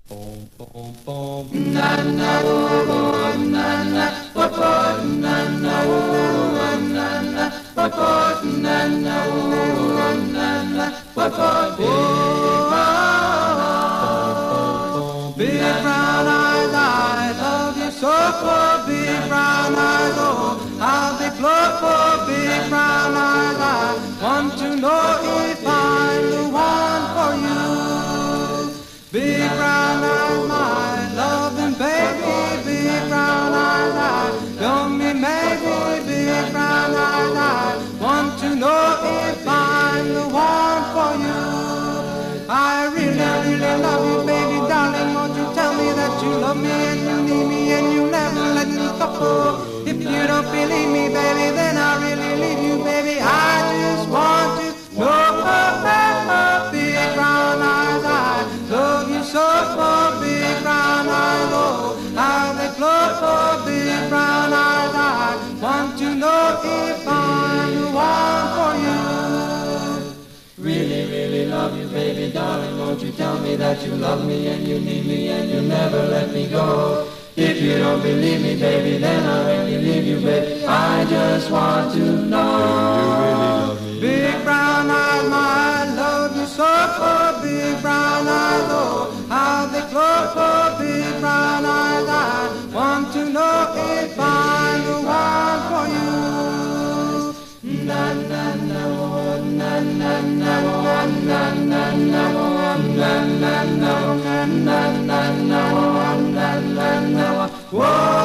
Boom, boom, boom. Na na wo wo na na wo wo na na wo wo na na wo wo na na wo wo na na wo wo big brown eyes, I love you so for big brown eyes. Oh, how they glow for big brown eyes. I want to know if I'm the one for you. Big brown eyes, my loving baby, big brown eyes, don't me maybe, big brown eyes, I want to know if I'm the one for you. I really, really love you, baby, darling, won't you tell me that you love me and you need me and you never let me go. If you don't believe me, baby, then I really leave you, baby. I just want to know, big brown eyes, I love you so for big brown eyes, oh, how they glow for big brown eyes. I want to know if I'm the one for you. Really, really love you, baby, darling, won't you tell me that you love me and you need me and you never let me go. If you don't believe me, baby, then I really leave you, baby. I just want to know. You really love me. Big brown eyes, my love you so for big brown eyes, oh, how they glow for big brown eyes. I want to know if I'm the one for you. Na na na na na na na na na na na na na na na na na. Whoa.